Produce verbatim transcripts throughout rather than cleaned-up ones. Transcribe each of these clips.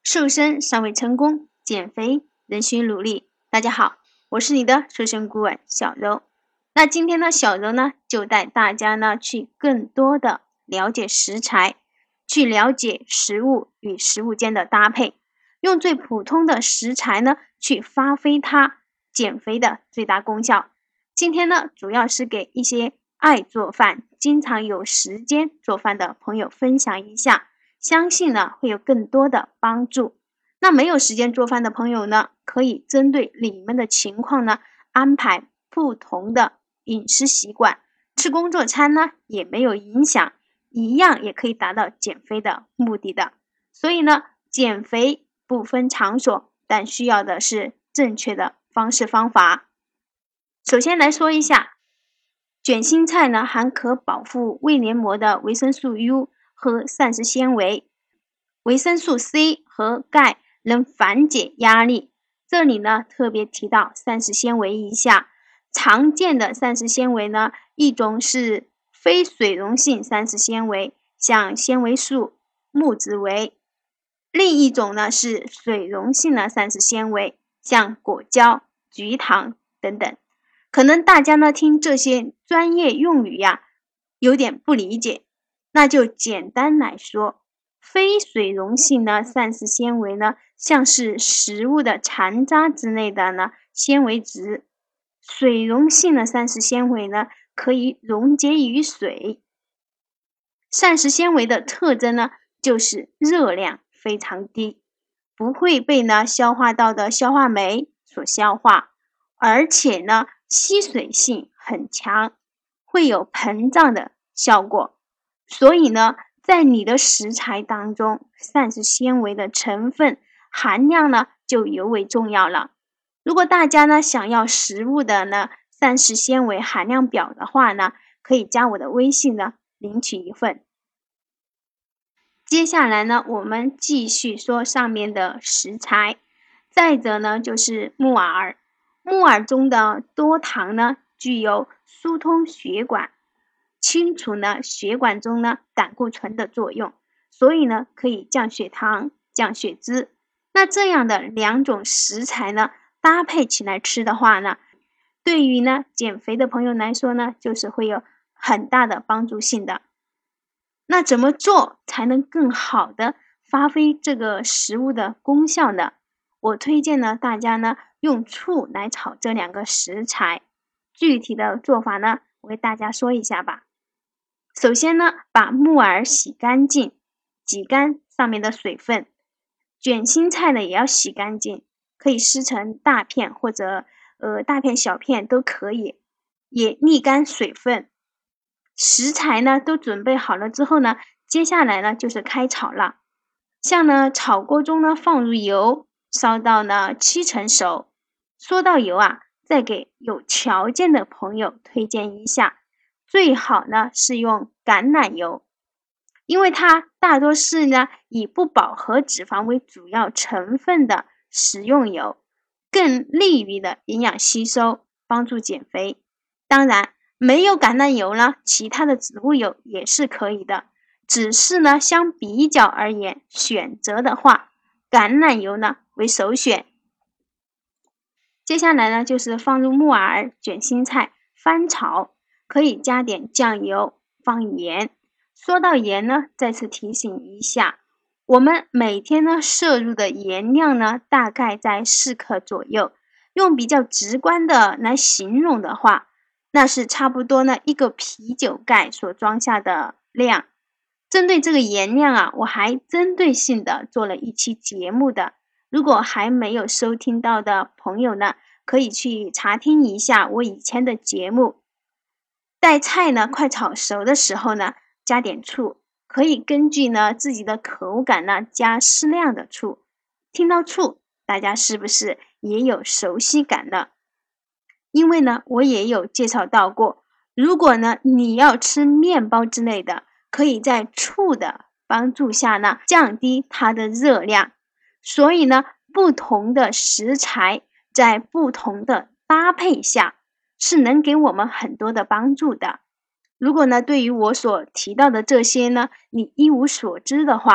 瘦身尚未成功，减肥仍需努力。大家好，我是你的瘦身顾问小柔。那今天呢，小柔呢就带大家呢去更多的了解食材，去了解食物与食物间的搭配，用最普通的食材呢去发挥它减肥的最大功效。今天呢，主要是给一些爱做饭、经常有时间做饭的朋友分享一下，相信呢会有更多的帮助。那没有时间做饭的朋友呢，可以针对你们的情况呢，安排不同的饮食习惯，吃工作餐呢也没有影响，一样也可以达到减肥的目的的。所以呢，减肥不分场所，但需要的是正确的方式方法。首先来说一下，卷心菜呢含可保护胃黏膜的维生素 U 和膳食纤维，维生素 C 和钙能缓解压力。这里呢特别提到膳食纤维一下，常见的膳食纤维呢，一种是非水溶性膳食纤维，像纤维素、木质维；另一种呢是水溶性的膳食纤维，像果胶、菊糖等等。可能大家呢听这些专业用语呀，有点不理解，那就简单来说，非水溶性的膳食纤维呢，像是食物的残渣之类的呢纤维质；水溶性的膳食纤维呢，可以溶解于水。膳食纤维的特征呢，就是热量非常低，不会被呢消化道的消化酶所消化，而且呢吸水性很强，会有膨胀的效果。所以呢，在你的食材当中，膳食纤维的成分含量呢就尤为重要了。如果大家呢想要食物的呢膳食纤维含量表的话呢，可以加我的微信呢领取一份。接下来呢，我们继续说上面的食材。再者呢，就是木耳。木耳中的多糖呢，具有疏通血管、清除呢血管中呢胆固醇的作用，所以呢可以降血糖、降血脂。那这样的两种食材呢，搭配起来吃的话呢，对于呢减肥的朋友来说呢，就是会有很大的帮助性的。那怎么做才能更好的发挥这个食物的功效呢？我推荐呢大家呢用醋来炒这两个食材。具体的做法呢，我给大家说一下吧。首先呢，把木耳洗干净，挤干上面的水分。卷心菜呢也要洗干净，可以撕成大片或者呃大片小片都可以，也沥干水分。食材呢都准备好了之后呢，接下来呢就是开炒了。像呢炒锅中呢放入油，烧到呢七成熟。说到油啊，再给有条件的朋友推荐一下，最好呢是用橄榄油，因为它大多是呢以不饱和脂肪为主要成分的食用油，更利于的营养吸收，帮助减肥。当然没有橄榄油呢，其他的植物油也是可以的，只是呢相比较而言，选择的话，橄榄油呢为首选。接下来呢就是放入木耳、卷心菜翻炒，可以加点酱油，放盐。说到盐呢，再次提醒一下，我们每天呢摄入的盐量呢大概在四克左右，用比较直观的来形容的话，那是差不多呢一个啤酒盖所装下的量。针对这个盐量啊，我还针对性的做了一期节目的，如果还没有收听到的朋友呢，可以去查听一下我以前的节目。待菜呢快炒熟的时候呢，加点醋，可以根据呢自己的口感呢加适量的醋。听到醋，大家是不是也有熟悉感呢？因为呢我也有介绍到过，如果呢你要吃面包之类的，可以在醋的帮助下呢降低它的热量。所以呢不同的食材在不同的搭配下是能给我们很多的帮助的。如果呢对于我所提到的这些呢你一无所知的话，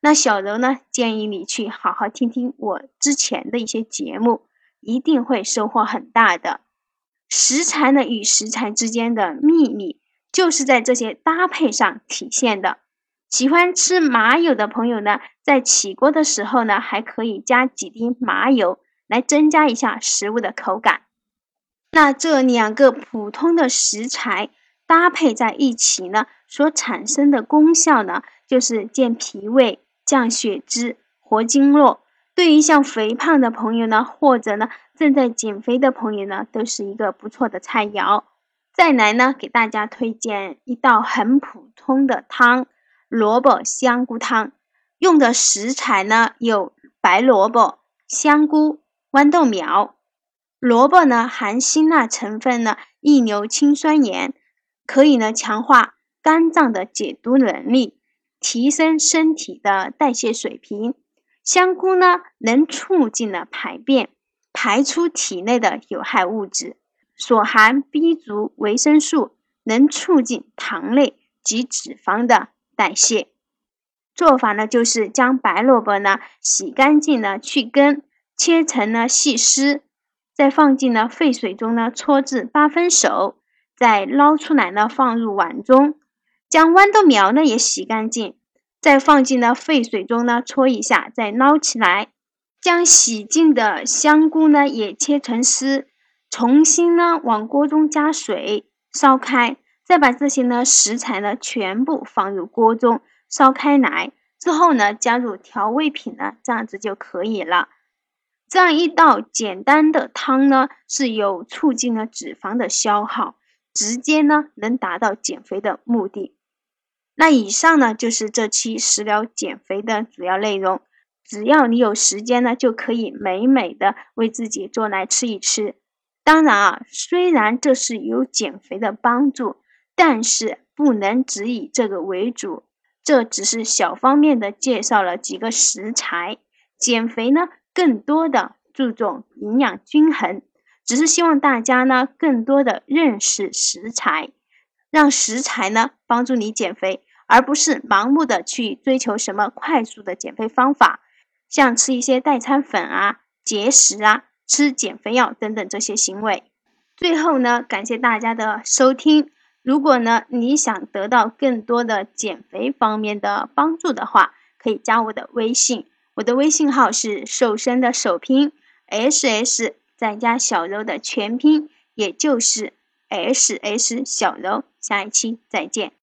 那小柔呢，建议你去好好听听我之前的一些节目，一定会收获很大的。食材呢与食材之间的秘密，就是在这些搭配上体现的。喜欢吃麻油的朋友呢，在起锅的时候呢，还可以加几滴麻油，来增加一下食物的口感。那这两个普通的食材搭配在一起呢，所产生的功效呢，就是健脾胃、降血脂、活经络。对于像肥胖的朋友呢，或者呢正在减肥的朋友呢，都是一个不错的菜肴。再来呢，给大家推荐一道很普通的汤，萝卜香菇汤。用的食材呢有白萝卜、香菇、豌豆苗。萝卜呢含辛辣成分呢异硫氰酸盐，可以呢强化肝脏的解毒能力，提升身体的代谢水平。香菇呢能促进了排便，排出体内的有害物质，所含 B 族维生素，能促进糖类及脂肪的代谢。做法呢就是将白萝卜呢洗干净呢去根，切成呢细丝，再放进了沸水中呢搓至八分熟，再捞出来呢放入碗中。将豌豆苗呢也洗干净，再放进了沸水中呢搓一下，再捞起来。将洗净的香菇呢也切成丝，重新呢往锅中加水烧开，再把这些呢食材呢全部放入锅中烧开来之后呢，加入调味品呢，这样子就可以了。这样一道简单的汤呢，是有促进了脂肪的消耗，直接呢能达到减肥的目的。那以上呢就是这期食疗减肥的主要内容，只要你有时间呢，就可以美美的为自己做来吃一吃。当然啊，虽然这是有减肥的帮助，但是不能只以这个为主，这只是小方面的介绍了几个食材。减肥呢，更多的注重营养均衡，只是希望大家呢更多的认识食材，让食材呢帮助你减肥，而不是盲目的去追求什么快速的减肥方法，像吃一些代餐粉啊、节食啊、吃减肥药等等这些行为。最后呢，感谢大家的收听。如果呢你想得到更多的减肥方面的帮助的话，可以加我的微信，我的微信号是瘦身的首拼 S S 再加小柔的全拼，也就是 S S 小柔。下一期再见。